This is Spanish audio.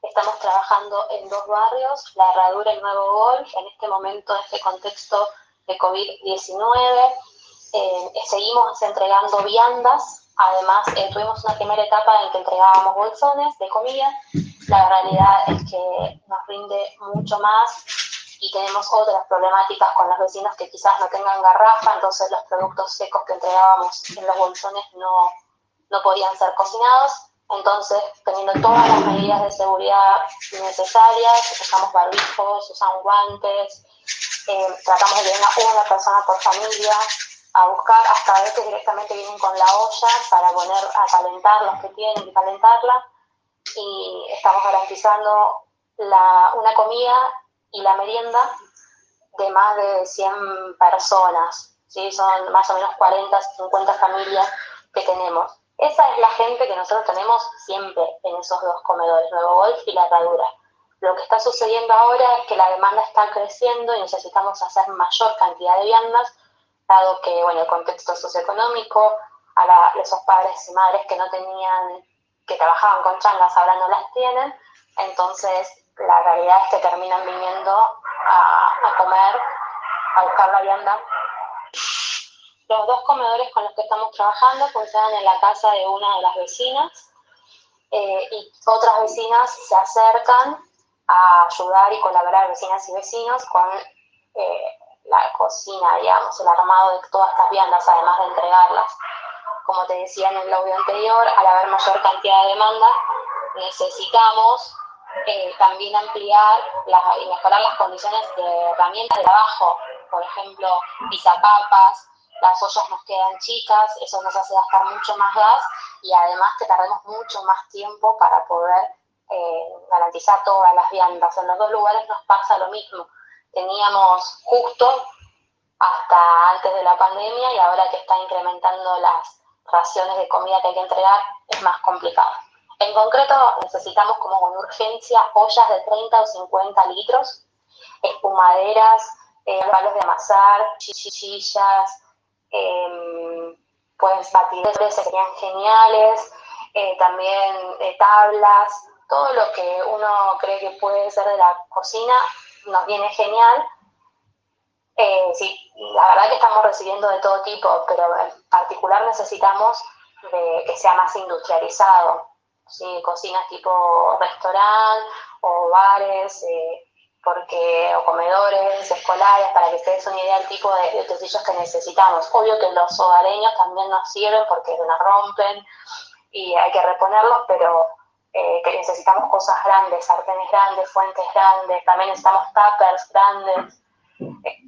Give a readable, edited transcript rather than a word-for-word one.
Estamos trabajando en 2 barrios, La Herradura y Nuevo Golf, en este momento, en este contexto de COVID-19. Seguimos entregando viandas, además tuvimos una primera etapa en que entregábamos bolsones de comida. La realidad es que nos rinde mucho más y tenemos otras problemáticas con los vecinos que quizás no tengan garrafa, entonces los productos secos que entregábamos en los bolsones no podían ser cocinados. Entonces, teniendo todas las medidas de seguridad necesarias, usamos barbijos, usamos guantes, tratamos de que venga una persona por familia a buscar, hasta a veces directamente vienen con la olla para poner a calentar los que tienen que calentarla, y estamos garantizando una comida y la merienda de más de 100 personas, ¿sí? Son más o menos 40, 50 familias que tenemos. Esa es la gente que nosotros tenemos siempre en esos 2 comedores, Nuevo Golf y La Herradura. Lo que está sucediendo ahora es que la demanda está creciendo y necesitamos hacer mayor cantidad de viandas, dado que, bueno, el contexto socioeconómico, esos padres y madres que no tenían, que trabajaban con changas, ahora no las tienen, entonces la realidad es que terminan viniendo a comer, a buscar la vianda. Los 2 comedores con los que estamos trabajando funcionan en la casa de una de las vecinas, y otras vecinas se acercan a ayudar y colaborar, vecinas y vecinos, con la cocina, digamos, el armado de todas estas viandas, además de entregarlas. Como te decía en el audio anterior, al haber mayor cantidad de demanda, necesitamos también ampliar y mejorar las condiciones de herramientas de trabajo. Por ejemplo, pisapapas, las ollas nos quedan chicas, eso nos hace gastar mucho más gas y además que tardemos mucho más tiempo para poder garantizar todas las viandas. En los 2 lugares nos pasa lo mismo. Teníamos justo hasta antes de la pandemia y ahora que está incrementando las raciones de comida que hay que entregar es más complicado. En concreto necesitamos como con urgencia ollas de 30 o 50 litros, espumaderas, palos de amasar, chichillas, pues batidores serían geniales, también tablas, todo lo que uno cree que puede ser de la cocina nos viene genial. Sí, la verdad que estamos recibiendo de todo tipo, pero en particular necesitamos que sea más industrializado, ¿sí? Cocinas tipo restaurante o bares, o comedores escolares, para que te des una idea del tipo de utensilios que necesitamos. Obvio que los hogareños también nos sirven porque nos rompen y hay que reponerlos, pero que necesitamos cosas grandes, sartenes grandes, fuentes grandes, también necesitamos tuppers grandes,